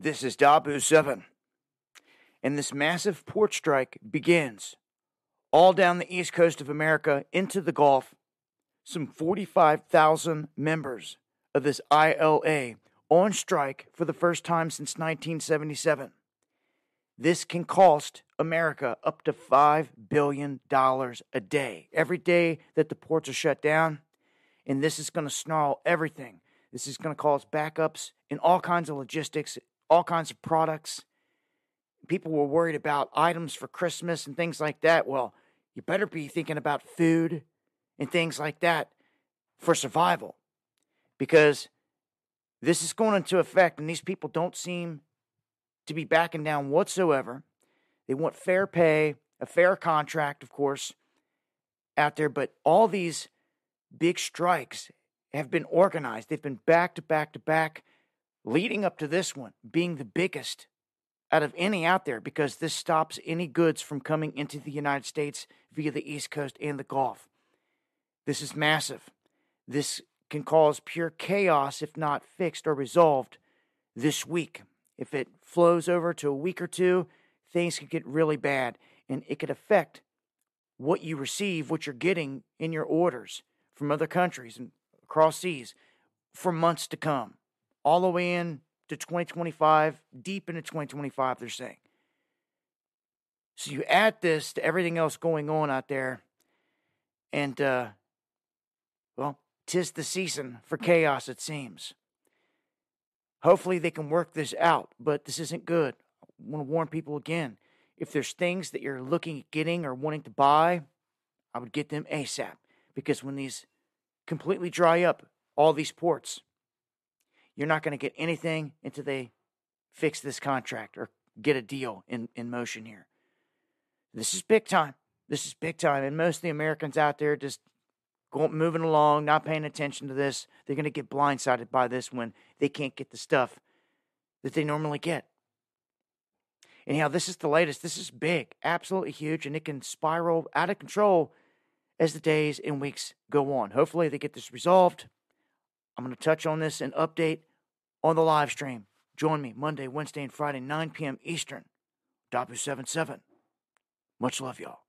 This is Dabu 7, and this massive port strike begins all down the east coast of America into the Gulf. Some 45,000 members of this ILA on strike for the first time since 1977. This can cost America up to $5 billion a day. Every day that the ports are shut down, and this is going to snarl everything. This is going to cause backups in all kinds of logistics, all kinds of products. People were worried about items for Christmas and things like that. Well, you better be thinking about food and things like that for survival, because this is going into effect, and these people don't seem to be backing down whatsoever. They want fair pay, a fair contract, of course, out there, but all these big strikes have been organized. They've been back to back to back, leading up to this one being the biggest out of any out there, because this stops any goods from coming into the United States via the East Coast and the Gulf. This is massive. This can cause pure chaos if not fixed or resolved this week. If it flows over to a week or two, things could get really bad, and it could affect what you receive, what you're getting in your orders from other countries and across seas for months to come, all the way in to 2025, deep into 2025, they're saying. So you add this to everything else going on out there, and, well, 'tis the season for chaos, it seems. Hopefully they can work this out, but this isn't good. I want to warn people again. If there's things that you're looking at getting or wanting to buy, I would get them ASAP. Because when these completely dry up, all these ports, you're not going to get anything until they fix this contract or get a deal in motion here. This is big time. This is big time. And most of the Americans out there just moving along, not paying attention to this. They're going to get blindsided by this when they can't get the stuff that they normally get. Anyhow, this is the latest. This is big, absolutely huge, and it can spiral out of control as the days and weeks go on. Hopefully they get this resolved. I'm going to touch on this and update on the live stream. Join me Monday, Wednesday, and Friday, 9 p.m. Eastern. Dabu 77. Much love, y'all.